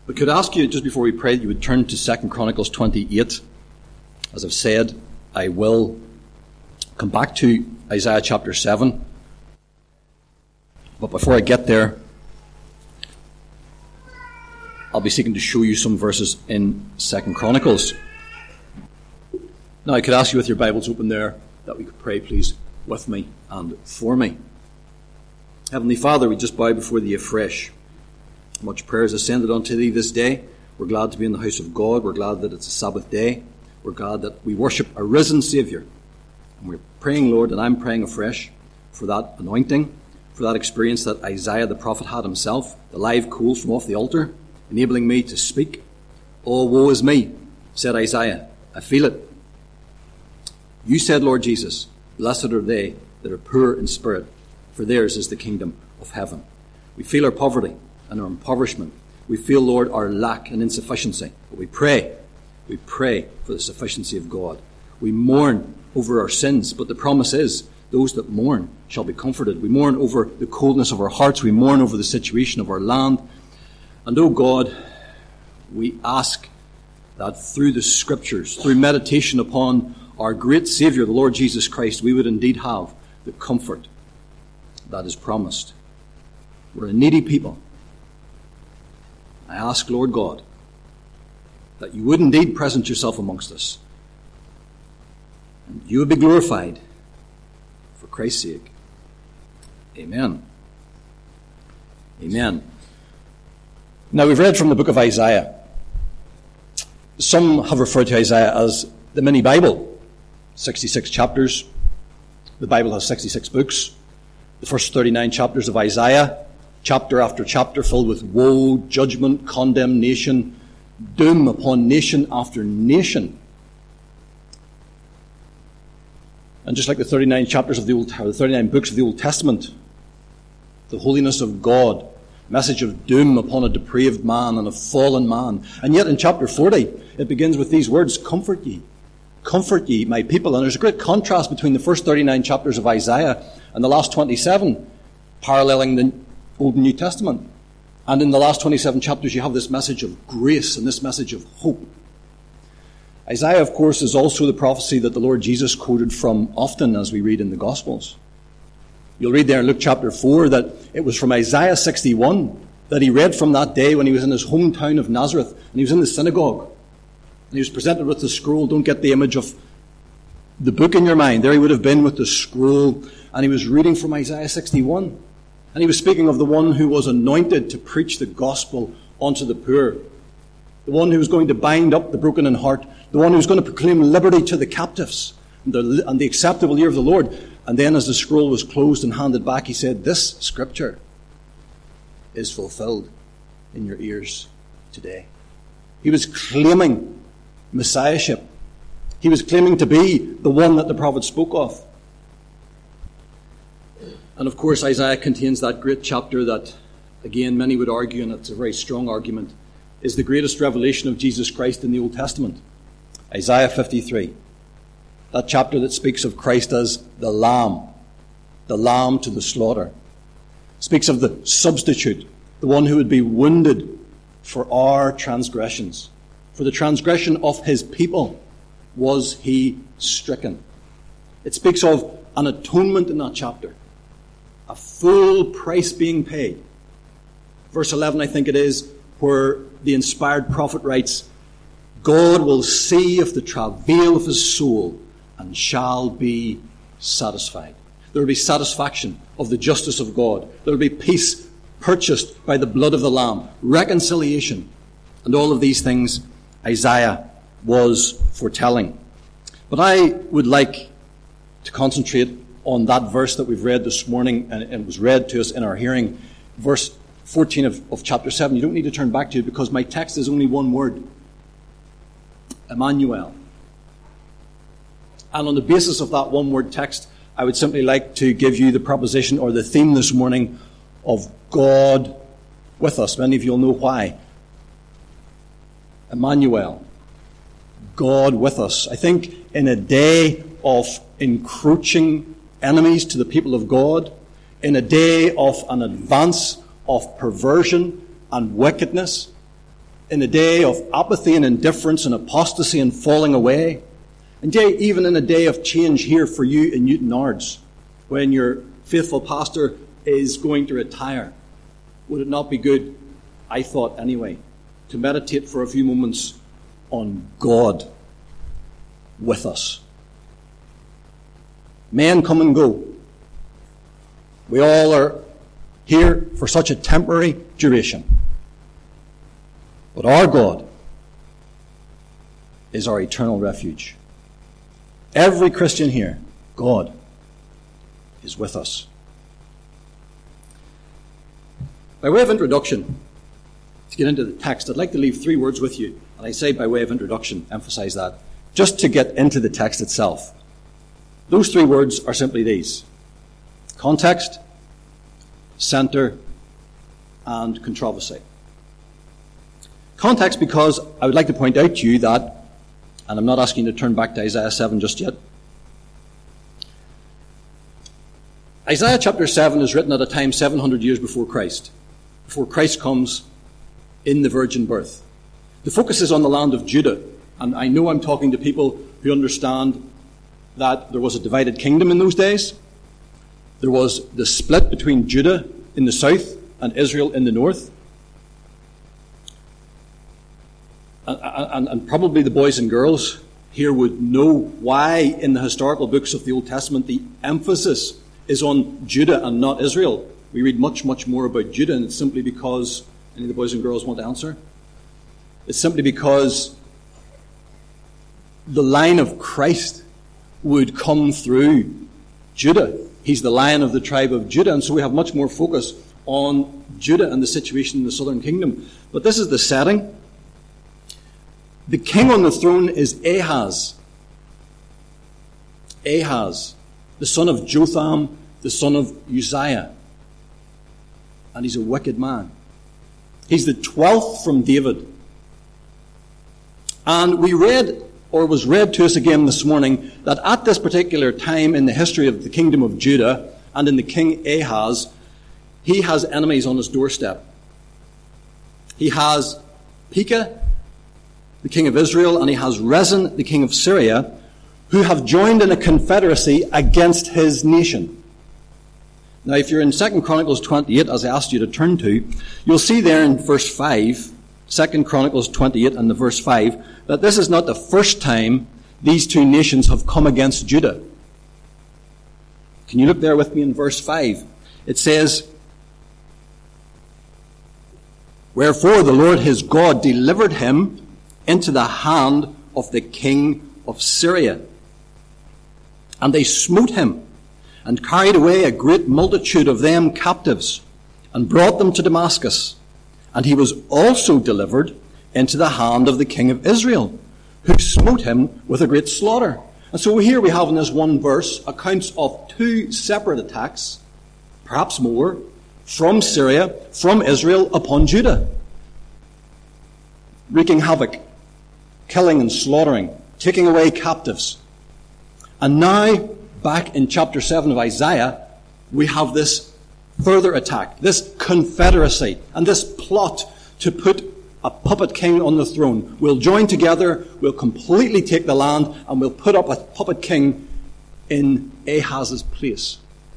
I could ask you, just before we pray, that you would turn to 2 Chronicles 28. As I've said, I will come back to Isaiah chapter 7. But before I get there, I'll be seeking to show you some verses in 2 Chronicles. Now, I could ask you with your Bibles open there that we could pray, please, with me and for me. Heavenly Father, we just bow before Thee afresh. Much prayer is ascended unto Thee this day. We're glad to be in the house of God. We're glad that it's a Sabbath day. We're glad that we worship a risen Saviour. And we're praying, Lord, and I'm praying afresh for that anointing, for that experience that Isaiah the prophet had himself, the live coals from off the altar, enabling me to speak. Oh, woe is me, said Isaiah. I feel it. You said, Lord Jesus, blessed are they that are poor in spirit, for theirs is the kingdom of heaven. We feel our poverty and our impoverishment. We feel, Lord, our lack and insufficiency. But we pray for the sufficiency of God. We mourn over our sins, but the promise is, those that mourn shall be comforted. We mourn over the coldness of our hearts. We mourn over the situation of our land. And, oh God, we ask that through the Scriptures, through meditation upon our great Saviour, the Lord Jesus Christ, we would indeed have the comfort that is promised. We're a needy people. I ask, Lord God, that you would indeed present yourself amongst us, and you would be glorified for Christ's sake. Amen. Amen. Now, we've read from the book of Isaiah. Some have referred to Isaiah as the mini Bible. 66 chapters. The Bible has 66 books. The first 39 chapters of Isaiah, chapter after chapter, filled with woe, judgment, condemnation, doom upon nation after nation. And just like the 39 chapters of the 39 books of the Old Testament, the holiness of God, message of doom upon a depraved man and a fallen man. And yet in chapter 40, it begins with these words, comfort ye, my people. And there's a great contrast between the first 39 chapters of Isaiah and the last 27, paralleling the Old and New Testament. And in the last 27 chapters, you have this message of grace and this message of hope. Isaiah, of course, is also the prophecy that the Lord Jesus quoted from often as we read in the Gospels. You'll read there in Luke chapter 4 that it was from Isaiah 61 that he read from that day when he was in his hometown of Nazareth and he was in the synagogue. And he was presented with the scroll. Don't get the image of the book in your mind. There he would have been with the scroll, and he was reading from Isaiah 61. And he was speaking of the one who was anointed to preach the gospel unto the poor, the one who was going to bind up the broken in heart, the one who was going to proclaim liberty to the captives and the acceptable year of the Lord. And then as the scroll was closed and handed back, he said, this scripture is fulfilled in your ears today. He was claiming messiahship. He was claiming to be the one that the prophet spoke of. And of course, Isaiah contains that great chapter that, again, many would argue, and it's a very strong argument, is the greatest revelation of Jesus Christ in the Old Testament. Isaiah 53. That chapter that speaks of Christ as the Lamb to the slaughter. Speaks of the substitute, the one who would be wounded for our transgressions. For the transgression of his people was he stricken. It speaks of an atonement in that chapter. A full price being paid. Verse 11, I think it is, where the inspired prophet writes, God will see of the travail of his soul and shall be satisfied. There will be satisfaction of the justice of God. There will be peace purchased by the blood of the Lamb, reconciliation, and all of these things Isaiah was foretelling. But I would like to concentrate on that verse that we've read this morning, and it was read to us in our hearing, verse 14 of chapter 7. You don't need to turn back to it because my text is only one word. Emmanuel. And on the basis of that one-word text, I would simply like to give you the proposition or the theme this morning of God with us. Many of you will know why. Emmanuel. God with us. I think in a day of encroaching enemies to the people of God, in a day of an advance of perversion and wickedness, in a day of apathy and indifference and apostasy and falling away, and even in a day of change here for you in Newton Ards, when your faithful pastor is going to retire, would it not be good, I thought anyway, to meditate for a few moments on God with us? Men come and go. We all are here for such a temporary duration. But our God is our eternal refuge. Every Christian here, God is with us. By way of introduction, to get into the text, I'd like to leave 3 words with you. And I say by way of introduction, emphasize that, just to get into the text itself. Those 3 words are simply these: context, center, and controversy. Context, because I would like to point out to you that, and I'm not asking you to turn back to Isaiah 7 just yet. Isaiah chapter 7 is written at a time 700 years before Christ comes in the virgin birth. The focus is on the land of Judah, and I know I'm talking to people who understand that there was a divided kingdom in those days. There was the split between Judah in the south and Israel in the north. And probably the boys and girls here would know why in the historical books of the Old Testament the emphasis is on Judah and not Israel. We read much, much more about Judah, and it's simply because, any of the boys and girls want to answer? It's simply because the line of Christ would come through Judah. He's the Lion of the tribe of Judah, and so we have much more focus on Judah and the situation in the southern kingdom. But this is the setting. The king on the throne is Ahaz. Ahaz, the son of Jotham, the son of Uzziah. And he's a wicked man. He's the 12th from David. And we read, or was read to us again this morning, that at this particular time in the history of the kingdom of Judah and in the king Ahaz, he has enemies on his doorstep. He has Pekah, the king of Israel, and he has Rezin, the king of Syria, who have joined in a confederacy against his nation. Now, if you're in 2 Chronicles 28, as I asked you to turn to, you'll see there in verse 5, 2 Chronicles 28 and the verse 5, that this is not the first time these 2 nations have come against Judah. Can you look there with me in verse 5? It says, "Wherefore the Lord his God delivered him into the hand of the king of Syria. And they smote him, and carried away a great multitude of them captives, and brought them to Damascus. And he was also delivered into the hand of the king of Israel, who smote him with a great slaughter." And so here we have in this one verse accounts of 2 separate attacks, perhaps more, from Syria, from Israel upon Judah, wreaking havoc, killing and slaughtering, taking away captives. And now, back in chapter 7 of Isaiah, we have this further attack, this confederacy, and this plot to put a puppet king on the throne. We'll join together, we'll completely take the land, and we'll put up a puppet king in Ahaz's place.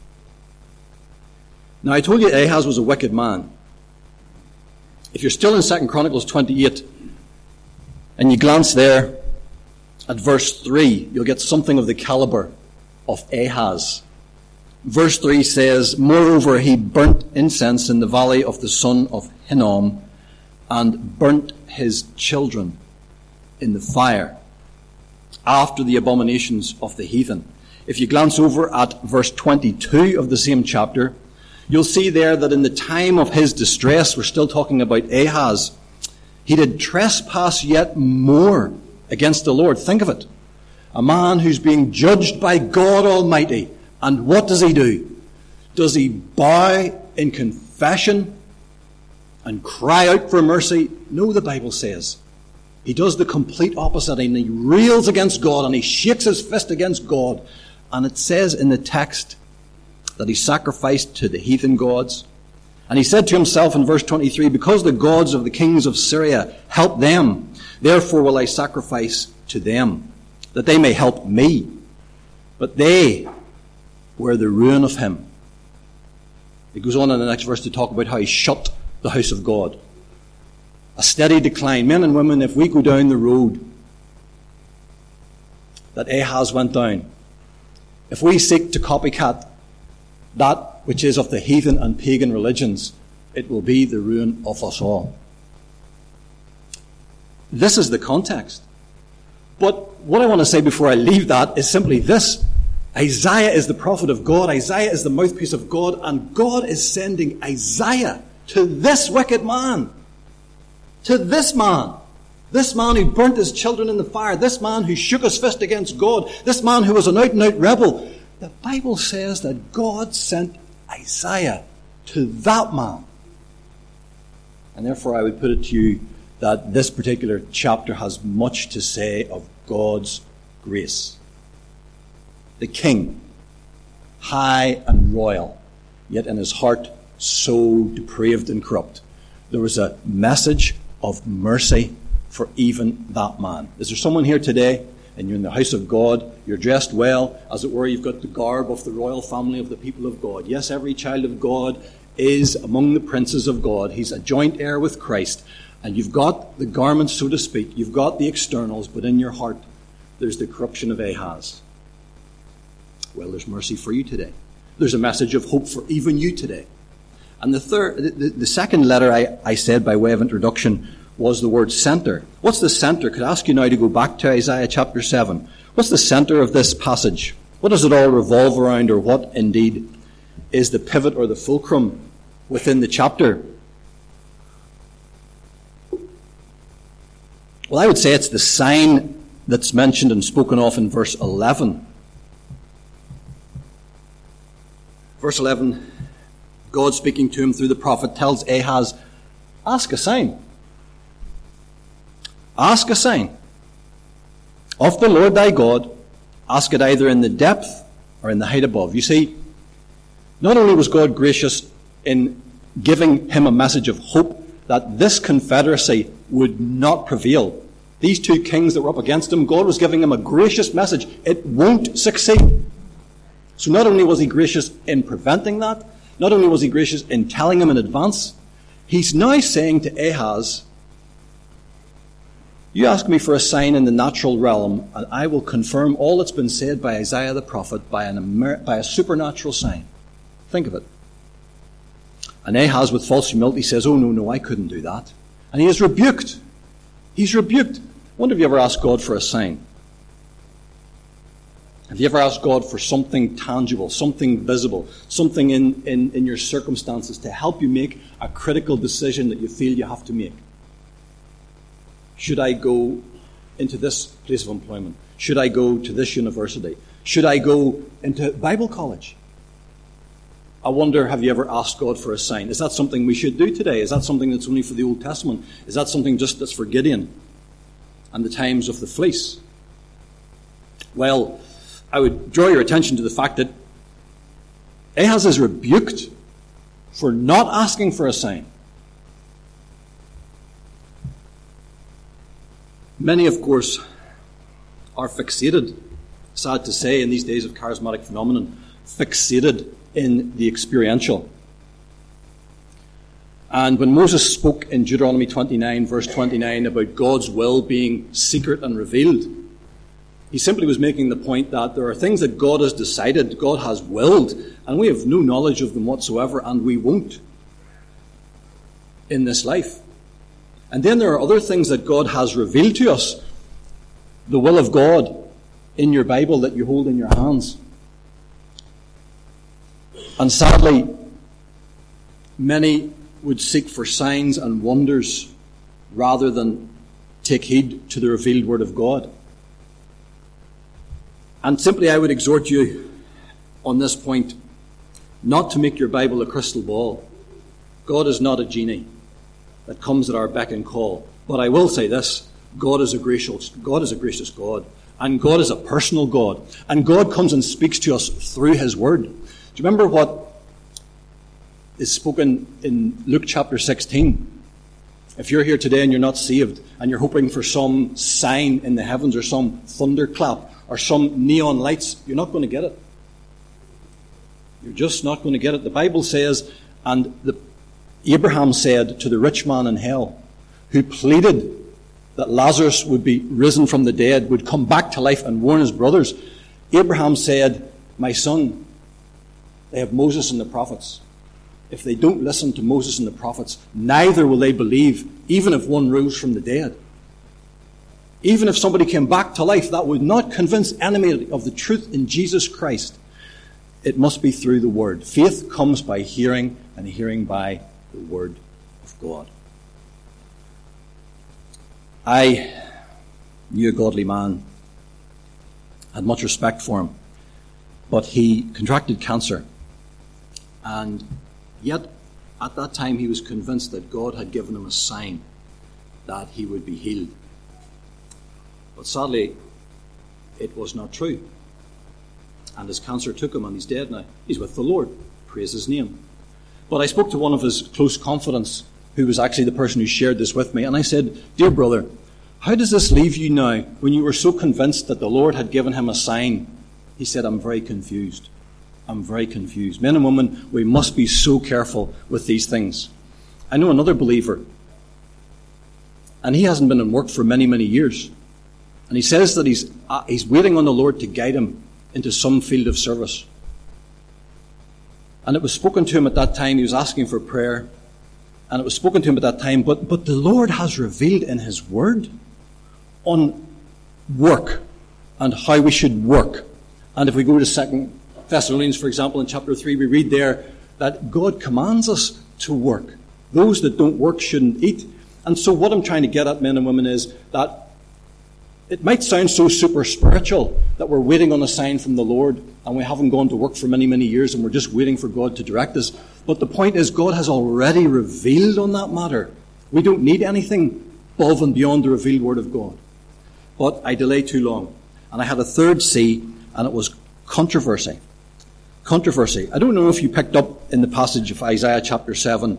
Now, I told you Ahaz was a wicked man. If you're still in 2 Chronicles 28, and you glance there at verse 3, you'll get something of the caliber of Ahaz. Verse 3 says, "Moreover, he burnt incense in the valley of the son of Hinnom, and burnt his children in the fire, after the abominations of the heathen." If you glance over at verse 22 of the same chapter, you'll see there that in the time of his distress, we're still talking about Ahaz, he did trespass yet more against the Lord. Think of it. A man who's being judged by God Almighty. And what does he do? Does he bow in confession and cry out for mercy? No, the Bible says. He does the complete opposite, and he rails against God, and he shakes his fist against God. And it says in the text that he sacrificed to the heathen gods, And he said to himself in verse 23, because the gods of the kings of Syria help them, therefore will I sacrifice to them, that they may help me. But they were the ruin of him. He goes on in the next verse to talk about how he shut the house of God. A steady decline. Men and women, if we go down the road that Ahaz went down, if we seek to copycat that which is of the heathen and pagan religions, it will be the ruin of us all. This is the context. But what I want to say before I leave that is simply this. Isaiah is the prophet of God. Isaiah is the mouthpiece of God. And God is sending Isaiah to this wicked man. To this man. This man who burnt his children in the fire. This man who shook his fist against God. This man who was an out-and-out rebel. The Bible says that God sent Isaiah to that man. And therefore I would put it to you that this particular chapter has much to say of God's grace. The king, high and royal, yet in his heart so depraved and corrupt. There was a message of mercy for even that man. Is there someone here today, and you're in the house of God, you're dressed well, as it were, you've got the garb of the royal family of the people of God. Yes, every child of God is among the princes of God. He's a joint heir with Christ. And you've got the garments, so to speak, you've got the externals, but in your heart there's the corruption of Ahaz. Well, there's mercy for you today. There's a message of hope for even you today. And the second letter I said by way of introduction was the word center. What's the center? Could I ask you now to go back to Isaiah chapter 7. What's the center of this passage? What does it all revolve around, or what indeed is the pivot or the fulcrum within the chapter? Well, I would say it's the sign that's mentioned and spoken of in verse 11. Verse 11, God speaking to him through the prophet tells Ahaz, ask a sign. Ask a sign of the Lord thy God. Ask it either in the depth or in the height above. You see, not only was God gracious in giving him a message of hope that this confederacy would not prevail. These two kings that were up against him, God was giving him a gracious message. It won't succeed. So not only was he gracious in preventing that, not only was he gracious in telling him in advance, he's now saying to Ahaz, you ask me for a sign in the natural realm, and I will confirm all that's been said by Isaiah the prophet by a supernatural sign. Think of it. And Ahaz, with false humility, says, oh, no, I couldn't do that. And he is rebuked. He's rebuked. I wonder if you ever asked God for a sign. Have you ever asked God for something tangible, something visible, something in your circumstances to help you make a critical decision that you feel you have to make? Should I go into this place of employment? Should I go to this university? Should I go into Bible college? I wonder, have you ever asked God for a sign? Is that something we should do today? Is that something that's only for the Old Testament? Is that something just that's for Gideon and the times of the fleece? Well, I would draw your attention to the fact that Ahaz is rebuked for not asking for a sign. Many, of course, are fixated, sad to say, in these days of charismatic phenomenon, fixated in the experiential. And when Moses spoke in Deuteronomy 29, verse 29, about God's will being secret and revealed, he simply was making the point that there are things that God has decided, God has willed, and we have no knowledge of them whatsoever, and we won't in this life. And then there are other things that God has revealed to us, the will of God in your Bible that you hold in your hands. And sadly, many would seek for signs and wonders rather than take heed to the revealed Word of God. And simply I would exhort you on this point not to make your Bible a crystal ball. God is not a genie that comes at our beck and call. But I will say this, God is a gracious God. And God is a personal God. And God comes and speaks to us through His Word. Do you remember what is spoken in Luke chapter 16. If you're here today and you're not saved, and you're hoping for some sign in the heavens or some thunderclap or some neon lights, you're not going to get it. You're just not going to get it. The Bible says, Abraham said to the rich man in hell, who pleaded that Lazarus would be risen from the dead, would come back to life and warn his brothers, Abraham said, "My son, they have Moses and the prophets. If they don't listen to Moses and the prophets, neither will they believe, even if one rose from the dead." Even if somebody came back to life, that would not convince anybody of the truth in Jesus Christ. It must be through the Word. Faith comes by hearing, and hearing by the Word of God. I knew a godly man, had much respect for him, but he contracted cancer. And yet, at that time, he was convinced that God had given him a sign that he would be healed. But sadly, it was not true. And his cancer took him, and he's dead now. He's with the Lord. Praise his name. But I spoke to one of his close confidants, who was actually the person who shared this with me, and I said, "Dear brother, how does this leave you now when you were so convinced that the Lord had given him a sign?" He said, "I'm very confused. I'm very confused." Men and women, we must be so careful with these things. I know another believer, and he hasn't been in work for many, many years. And he says that he's waiting on the Lord to guide him into some field of service. And it was spoken to him at that time. He was asking for prayer. And it was spoken to him at that time. But the Lord has revealed in his word on work and how we should work. And if we go to 2 Thessalonians, for example, in chapter 3, we read there that God commands us to work. Those that don't work shouldn't eat. And so what I'm trying to get at, men and women, is that it might sound so super spiritual that we're waiting on a sign from the Lord and we haven't gone to work for many, many years and we're just waiting for God to direct us. But the point is, God has already revealed on that matter. We don't need anything above and beyond the revealed Word of God. But I delayed too long. And I had a third C, and it was controversy. Controversy. I don't know if you picked up in the passage of Isaiah chapter 7,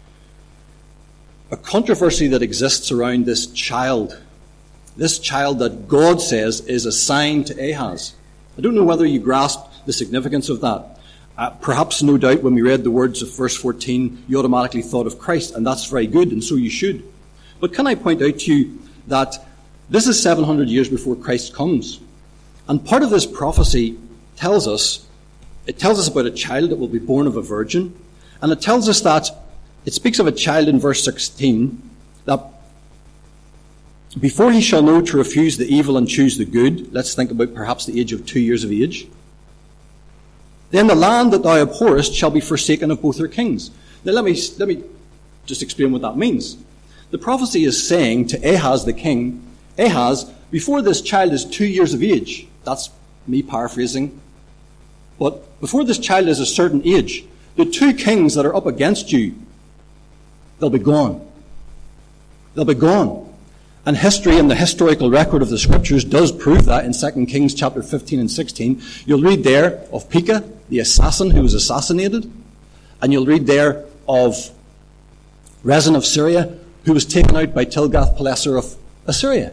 a controversy that exists around this child that God says is assigned to Ahaz. I don't know whether you grasp the significance of that. Perhaps, no doubt, when we read the words of verse 14, you automatically thought of Christ, and that's very good, and so you should. But can I point out to you that this is 700 years before Christ comes? And part of this prophecy tells us about a child that will be born of a virgin, and it tells us that, it speaks of a child in verse 16, that before he shall know to refuse the evil and choose the good, let's think about perhaps the age of 2 years of age, then the land that thou abhorrest shall be forsaken of both her kings. Now let me just explain what that means. The prophecy is saying to Ahaz the king, Ahaz, before this child is 2 years of age, that's me paraphrasing, but before this child is a certain age, the two kings that are up against you, they'll be gone. They'll be gone. And history and the historical record of the Scriptures does prove that in 2 Kings chapter 15 and 16. You'll read there of Pekah, the assassin who was assassinated. And you'll read there of Rezin of Syria, who was taken out by Tilgath-Pileser of Assyria.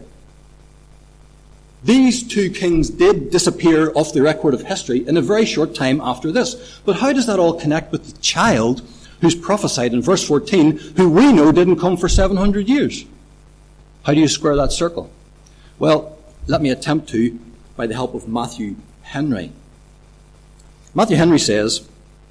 These two kings did disappear off the record of history in a very short time after this. But how does that all connect with the child who's prophesied in verse 14, who we know didn't come for 700 years? How do you square that circle? Well, let me attempt to by the help of Matthew Henry. Matthew Henry says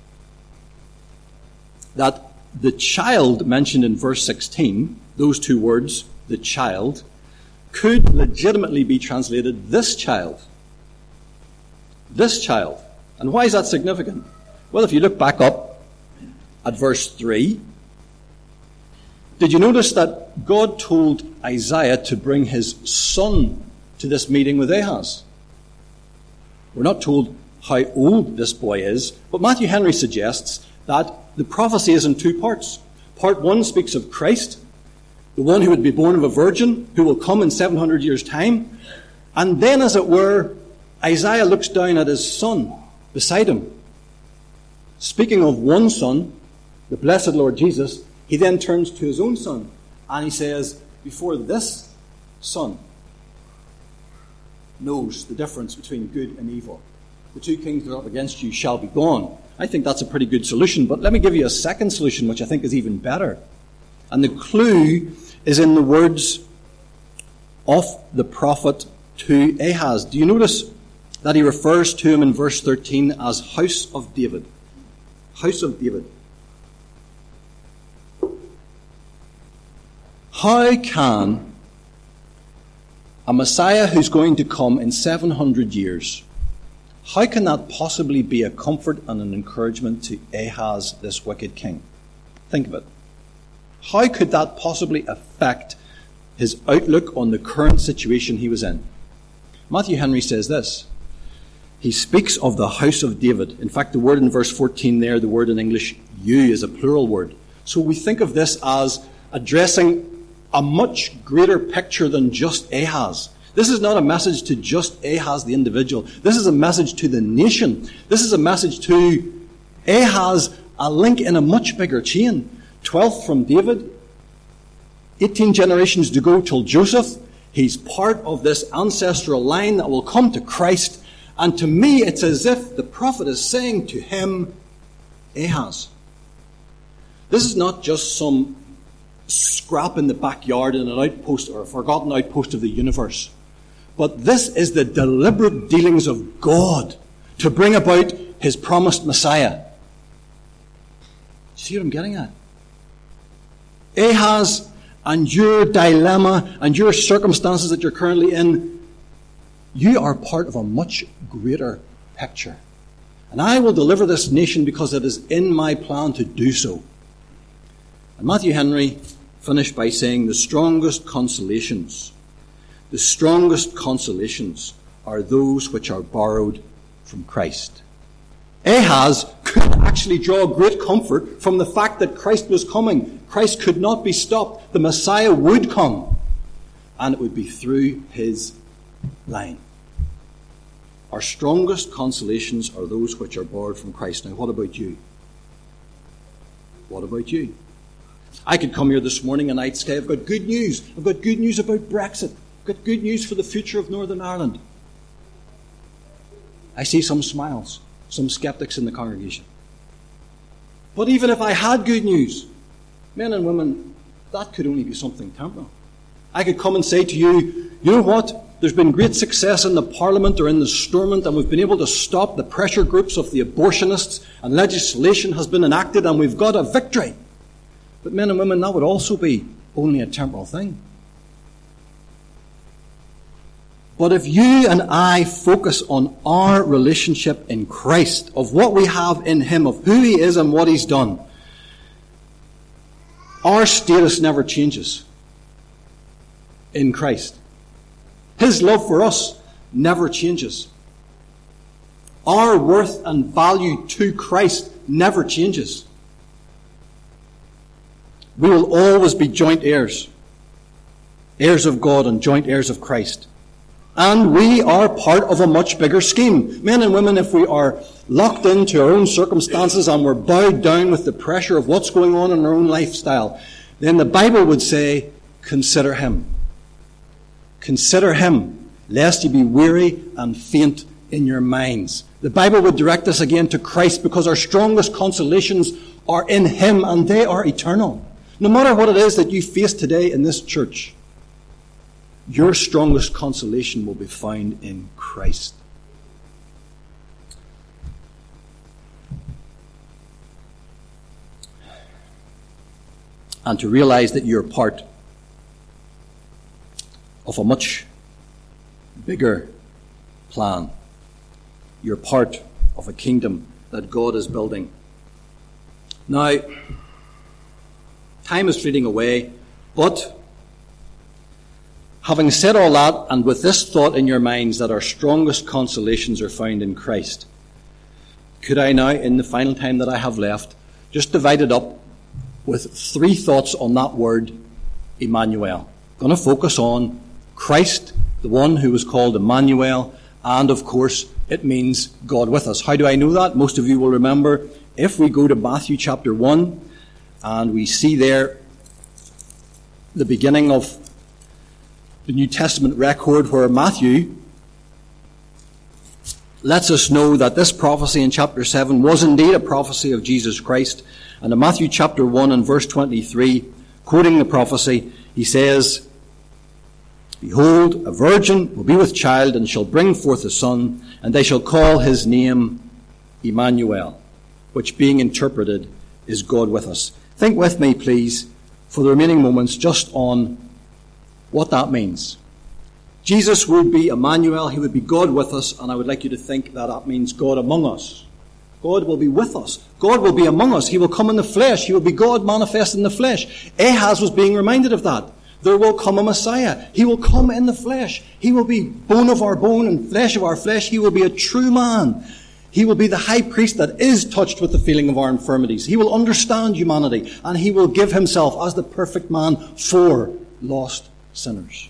that the child mentioned in verse 16, those two words, the child, could legitimately be translated this child. This child. And why is that significant? Well, if you look back up at verse 3, did you notice that God told Isaiah to bring his son to this meeting with Ahaz? We're not told how old this boy is, but Matthew Henry suggests that the prophecy is in two parts. Part 1 speaks of Christ, the one who would be born of a virgin, who will come in 700 years' time. And then, as it were, Isaiah looks down at his son beside him. Speaking of one son, the blessed Lord Jesus, he then turns to his own son and he says, before this son knows the difference between good and evil, the two kings that are up against you shall be gone. I think that's a pretty good solution, but let me give you a second solution, which I think is even better. And the clue is in the words of the prophet to Ahaz. Do you notice that he refers to him in verse 13 as House of David? House of David. How can a Messiah who's going to come in 700 years, how can that possibly be a comfort and an encouragement to Ahaz, this wicked king? Think of it. How could that possibly affect his outlook on the current situation he was in? Matthew Henry says this. He speaks of the house of David. In fact, the word in verse 14 there, the word in English, you, is a plural word. So we think of this as addressing a much greater picture than just Ahaz. This is not a message to just Ahaz the individual. This is a message to the nation. This is a message to Ahaz, a link in a much bigger chain. 12th from David, 18 generations to go till Joseph. He's part of this ancestral line that will come to Christ. And to me, it's as if the prophet is saying to him, Ahaz, this is not just some scrap in the backyard in an outpost or a forgotten outpost of the universe. But this is the deliberate dealings of God to bring about his promised Messiah. See what I'm getting at? Ahaz, and your dilemma and your circumstances that you're currently in, you are part of a much greater picture. And I will deliver this nation because it is in my plan to do so. And Matthew Henry finished by saying the strongest consolations are those which are borrowed from Christ. Ahaz could actually draw great comfort from the fact that Christ was coming. Christ could not be stopped. The Messiah would come. And it would be through his line. Our strongest consolations are those which are borrowed from Christ. Now, what about you? What about you? I could come here this morning and I'd say, I've got good news. I've got good news about Brexit. I've got good news for the future of Northern Ireland. I see some smiles, some skeptics in the congregation. But even if I had good news, men and women, that could only be something temporal. I could come and say to you, you know what? There's been great success in the Parliament or in the Stormont, and we've been able to stop the pressure groups of the abortionists, and legislation has been enacted, and we've got a victory. But men and women, that would also be only a temporal thing. But if you and I focus on our relationship in Christ, of what we have in him, of who he is and what he's done, our status never changes in Christ. His love for us never changes. Our worth and value to Christ never changes. We will always be joint heirs. Heirs of God and joint heirs of Christ. And we are part of a much bigger scheme. Men and women, if we are locked into our own circumstances and we're bowed down with the pressure of what's going on in our own lifestyle, then the Bible would say, consider him. Consider him, lest you be weary and faint in your minds. The Bible would direct us again to Christ because our strongest consolations are in him and they are eternal. No matter what it is that you face today in this church, your strongest consolation will be found in Christ. And to realize that you're part of a much bigger plan. You're part of a kingdom that God is building. Now, time is fleeting away, but having said all that, and with this thought in your minds that our strongest consolations are found in Christ, could I now, in the final time that I have left, just divide it up with 3 thoughts on that word, Emmanuel. I'm going to focus on Christ, the one who was called Emmanuel, and of course, it means God with us. How do I know that? Most of you will remember, if we go to Matthew chapter 1, And we see there the beginning of the New Testament record where Matthew lets us know that this prophecy in chapter 7 was indeed a prophecy of Jesus Christ. And in Matthew chapter 1 and verse 23, quoting the prophecy, he says, "Behold, a virgin will be with child and shall bring forth a son, and they shall call his name Emmanuel," which being interpreted is God with us. Think with me, please, for the remaining moments just on what that means. Jesus would be Emmanuel, he would be God with us, and I would like you to think that that means God among us. God will be with us. God will be among us. He will come in the flesh. He will be God manifest in the flesh. Ahaz was being reminded of that. There will come a Messiah. He will come in the flesh. He will be bone of our bone and flesh of our flesh. He will be a true man. He will be the high priest that is touched with the feeling of our infirmities. He will understand humanity, and he will give himself as the perfect man for lost sinners.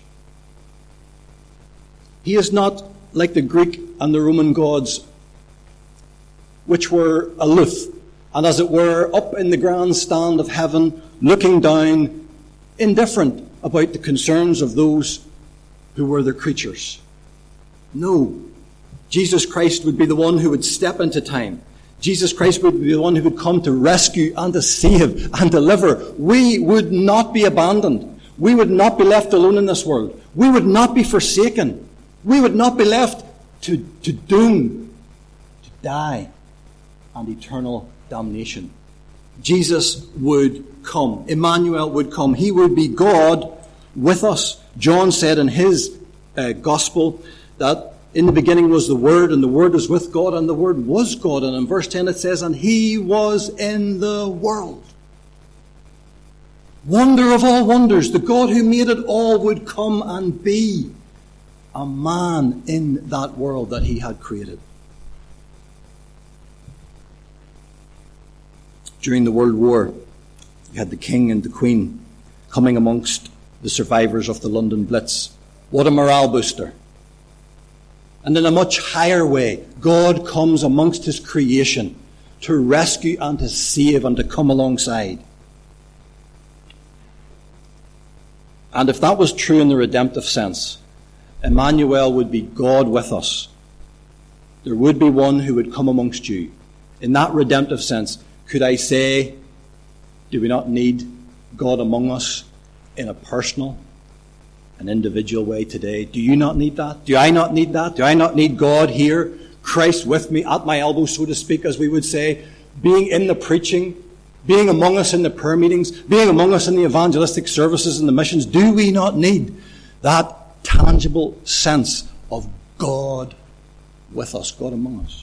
He is not like the Greek and the Roman gods, which were aloof, and as it were, up in the grandstand of heaven, looking down, indifferent about the concerns of those who were their creatures. No. Jesus Christ would be the one who would step into time. Jesus Christ would be the one who would come to rescue and to save and deliver. We would not be abandoned. We would not be left alone in this world. We would not be forsaken. We would not be left to doom, to die, and eternal damnation. Jesus would come. Emmanuel would come. He would be God with us. John said in his gospel that in the beginning was the Word, and the Word was with God, and the Word was God. And in verse 10 it says, "And He was in the world." Wonder of all wonders, the God who made it all would come and be a man in that world that He had created. During the World War, you had the King and the Queen coming amongst the survivors of the London Blitz. What a morale booster. And in a much higher way, God comes amongst His creation to rescue and to save and to come alongside. And if that was true in the redemptive sense, Emmanuel would be God with us. There would be one who would come amongst you. In that redemptive sense, could I say, do we not need God among us in a personal, an individual way today? Do you not need that? Do I not need that? Do I not need God here, Christ with me, at my elbow, so to speak, as we would say, being in the preaching, being among us in the prayer meetings, being among us in the evangelistic services and the missions? Do we not need that tangible sense of God with us, God among us?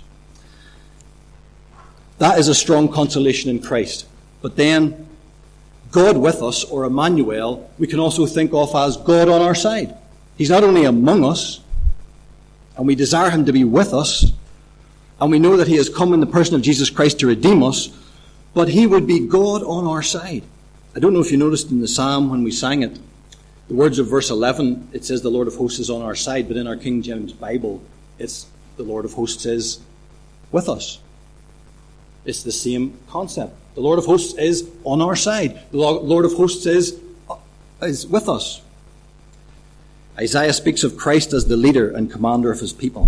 That is a strong consolation in Christ. But then, God with us, or Emmanuel, we can also think of as God on our side. He's not only among us, and we desire Him to be with us, and we know that He has come in the person of Jesus Christ to redeem us, but He would be God on our side. I don't know if you noticed in the psalm when we sang it, the words of verse 11, it says the Lord of hosts is on our side, but in our King James Bible, it's the Lord of hosts is with us. It's the same concept. The Lord of hosts is on our side. The Lord of hosts is with us. Isaiah speaks of Christ as the leader and commander of His people.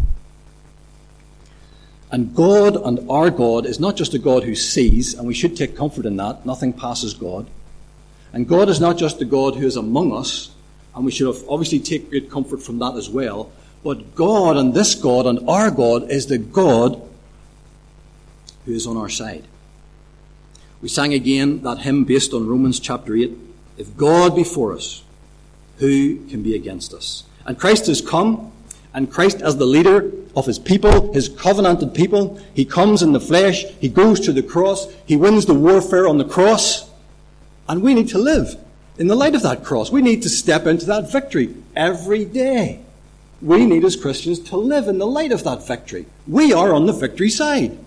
And God and our God is not just a God who sees, and we should take comfort in that. Nothing passes God. And God is not just a God who is among us, and we should obviously take great comfort from that as well. But God and this God and our God is the God who is on our side. We sang again that hymn based on Romans chapter 8. If God be for us, who can be against us? And Christ has come, and Christ as the leader of His people, His covenanted people, He comes in the flesh, He goes to the cross, He wins the warfare on the cross, and we need to live in the light of that cross. We need to step into that victory every day. We need as Christians to live in the light of that victory. We are on the victory side.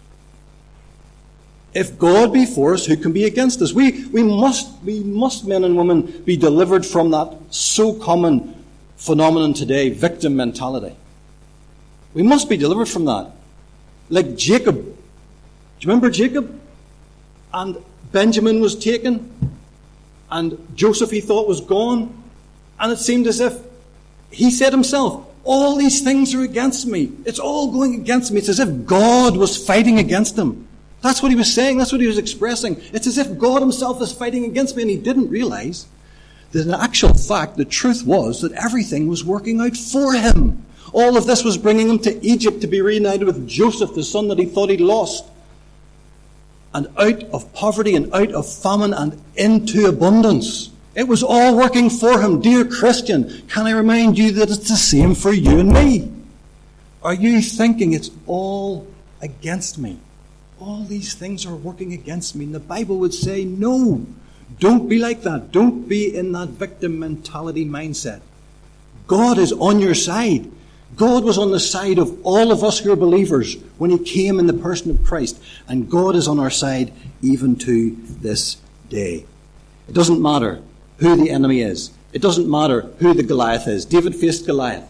If God be for us, who can be against us? We must, men and women, be delivered from that so common phenomenon today, victim mentality. We must be delivered from that. Like Jacob. Do you remember Jacob? And Benjamin was taken, and Joseph he thought was gone, and it seemed as if he said himself, all these things are against me. It's all going against me. It's as if God was fighting against him. That's what he was saying. That's what he was expressing. It's as if God himself is fighting against me, and he didn't realize that in actual fact, the truth was that everything was working out for him. All of this was bringing him to Egypt to be reunited with Joseph, the son that he thought he'd lost. And out of poverty and out of famine and into abundance. It was all working for him. Dear Christian, can I remind you that it's the same for you and me? Are you thinking it's all against me? All these things are working against me. And the Bible would say, no, don't be like that. Don't be in that victim mentality mindset. God is on your side. God was on the side of all of us who are believers when he came in the person of Christ. And God is on our side even to this day. It doesn't matter who the enemy is. It doesn't matter who the Goliath is. David faced Goliath.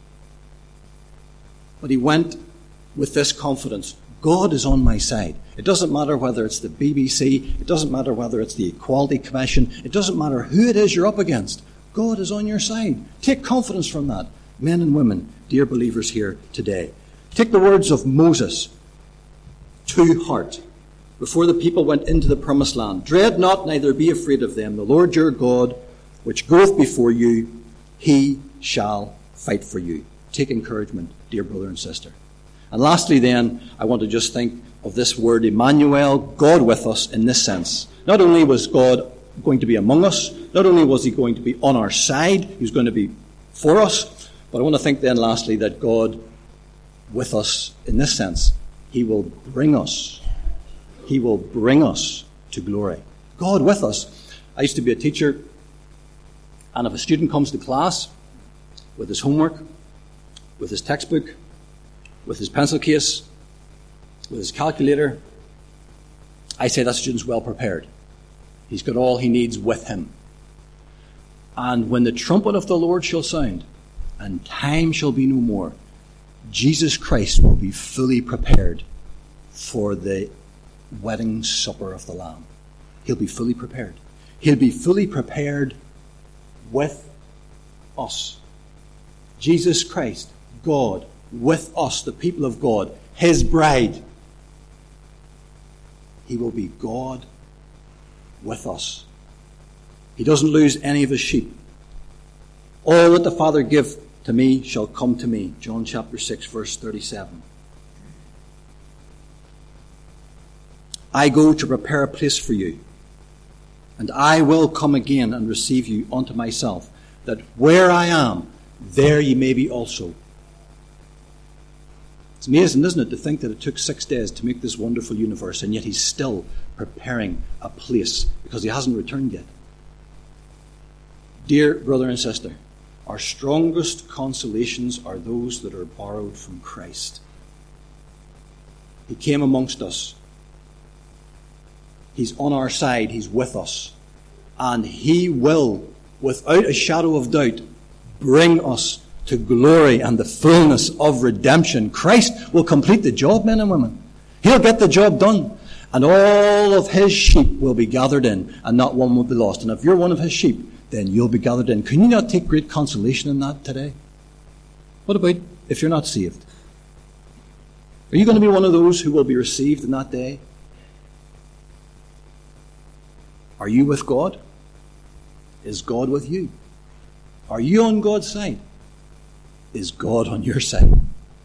But he went with this confidence. God is on my side. It doesn't matter whether it's the BBC. It doesn't matter whether it's the Equality Commission. It doesn't matter who it is you're up against. God is on your side. Take confidence from that. Men and women, dear believers here today. Take the words of Moses to heart before the people went into the promised land. Dread not, neither be afraid of them. The Lord your God, which goeth before you, he shall fight for you. Take encouragement, dear brother and sister. And lastly then, I want to just think of this word Emmanuel, God with us in this sense. Not only was God going to be among us, not only was he going to be on our side, he was going to be for us, but I want to think then lastly that God with us in this sense, he will bring us. He will bring us to glory. God with us. I used to be a teacher, and if a student comes to class with his homework, with his textbook, with his pencil case, with his calculator, I say that student's well prepared. He's got all he needs with him. And when the trumpet of the Lord shall sound, and time shall be no more, Jesus Christ will be fully prepared for the wedding supper of the Lamb. He'll be fully prepared. He'll be fully prepared with us. Jesus Christ, God, with us, the people of God, his bride. He will be God with us. He doesn't lose any of his sheep. All that the Father give to me shall come to me. John chapter 6, verse 37. I go to prepare a place for you, and I will come again and receive you unto myself, that where I am, there ye may be also. It's amazing, isn't it, to think that it took 6 days to make this wonderful universe, and yet he's still preparing a place because he hasn't returned yet. Dear brother and sister, our strongest consolations are those that are borrowed from Christ. He came amongst us. He's on our side. He's with us. And he will, without a shadow of doubt, bring us to glory and the fullness of redemption. Christ will complete the job, men and women. He'll get the job done. And all of his sheep will be gathered in, and not one will be lost. And if you're one of his sheep, then you'll be gathered in. Can you not take great consolation in that today? What about if you're not saved? Are you going to be one of those who will be received in that day? Are you with God? Is God with you? Are you on God's side? Is God on your side?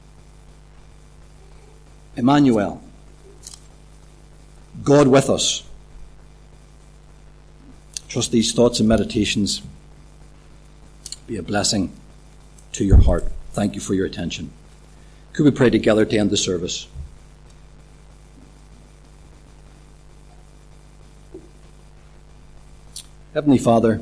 Emmanuel, God with us. Trust these thoughts and meditations be a blessing to your heart. Thank you for your attention. Could we pray together to end the service? Heavenly Father,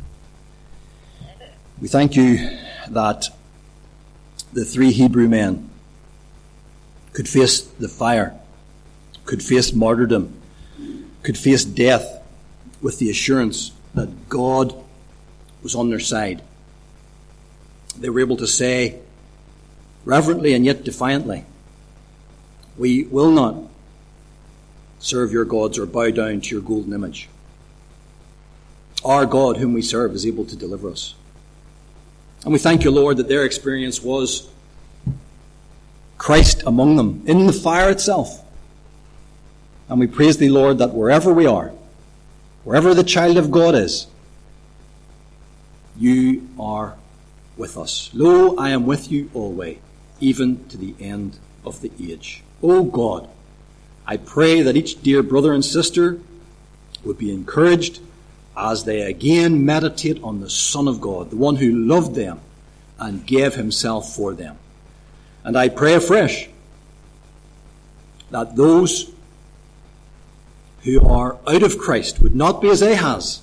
we thank you that the 3 Hebrew men could face the fire, could face martyrdom, could face death with the assurance that God was on their side. They were able to say reverently and yet defiantly, we will not serve your gods or bow down to your golden image. Our God, whom we serve, is able to deliver us. And we thank you, Lord, that their experience was Christ among them, in the fire itself. And we praise thee, Lord, that wherever we are, wherever the child of God is, you are with us. Lo, I am with you always, even to the end of the age. O God, I pray that each dear brother and sister would be encouraged as they again meditate on the Son of God, the one who loved them and gave himself for them. And I pray afresh that those who are out of Christ would not be as Ahaz,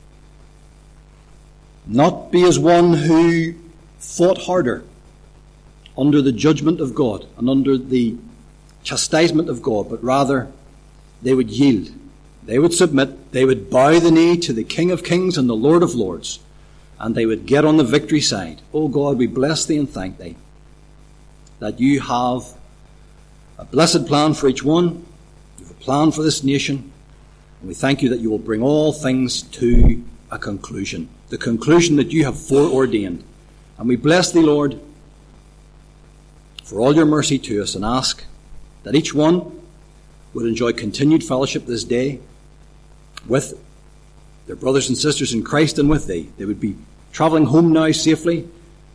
not be as one who fought harder under the judgment of God and under the chastisement of God, but rather they would yield, they would submit, they would bow the knee to the King of Kings and the Lord of Lords, and they would get on the victory side. Oh God, we bless thee and thank thee that you have a blessed plan for each one, you have a plan for this nation, and we thank you that you will bring all things to a conclusion, the conclusion that you have foreordained. And we bless thee, Lord, for all your mercy to us, and ask that each one would enjoy continued fellowship this day with their brothers and sisters in Christ and with thee. They would be travelling home now safely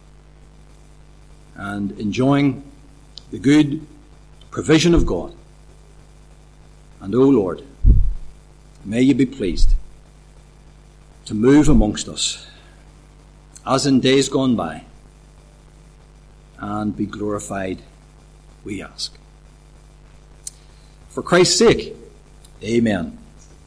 and enjoying the good provision of God. And, O Lord, may you be pleased to move amongst us as in days gone by, and be glorified, we ask. For Christ's sake, amen.